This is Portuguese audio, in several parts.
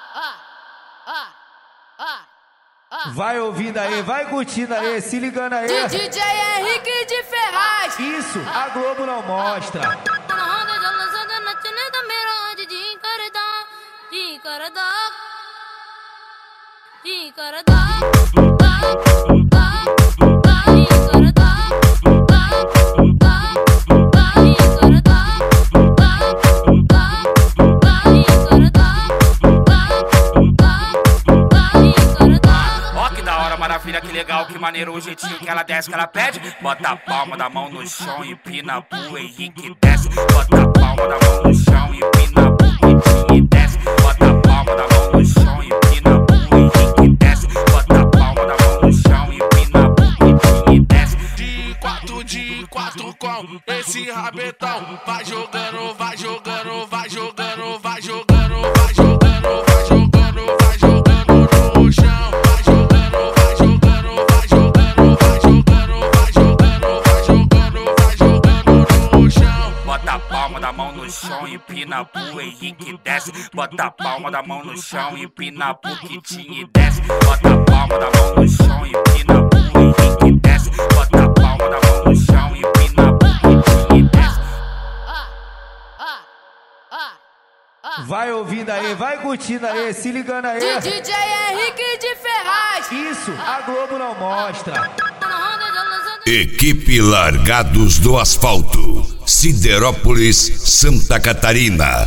Vai ouvindo aí, vai curtindo aí, se ligando aí. DJ Henrique de Ferraz. Isso, a Globo não mostra. Maravilha, que legal, que maneiro o jeitinho que ela desce, que ela pede. Bota a palma da mão no chão e empina pro Henrique desce. Bota a palma da mão no chão e empina pro Henrique desce. Bota a palma da mão no chão e empina pro Henrique desce. Bota a palma da mão no chão e empina pro Henrique desce. De quatro com esse rabetão. Vai jogando, vai jogando, vai jogando, vai jogando, vai jogando, vai jogando, vai jogando no chão. Bota a palma da mão no chão e empina pro Henrique desce. Bota a palma da mão no chão e empina pro Kitinho e desce. Bota a palma da mão no chão e empina pro Henrique desce. Bota a palma da mão no chão e empina pro Kitinho e desce. Vai ouvindo aí, vai curtindo aí, se ligando aí. DJ Henrique de Ferraz. Isso, a Globo não mostra. Equipe Largados do Asfalto, Siderópolis, Santa Catarina.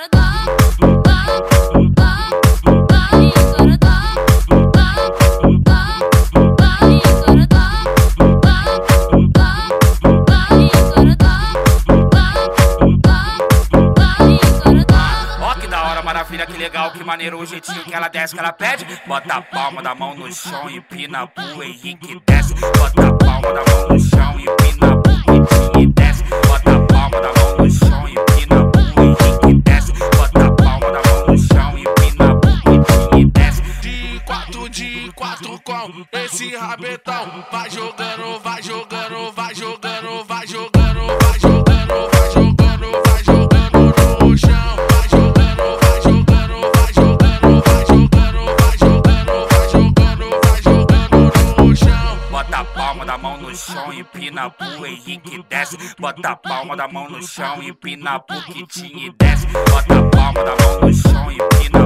Maravilha, que legal, que maneiro o jeitinho que ela desce, que ela pede. Bota a palma da mão no chão e empina pro Henrique desce. Bota a palma da mão no chão e empina pro Henrique desce. Bota a palma da mão no chão e empina pro Henrique desce. Bota a palma da mão no chão e empina pro Henrique desce. De quatro com esse rabetão. Vai jogando, vai jogando, vai jogando, vai jogando, vai jogando, vai jogando, vai jogando no chão. Bota a palma da mão no chão e empina pro Henrique desce. Bota a palma da mão no chão e empina pro Kitinho e desce. Bota a palma da mão no chão e empina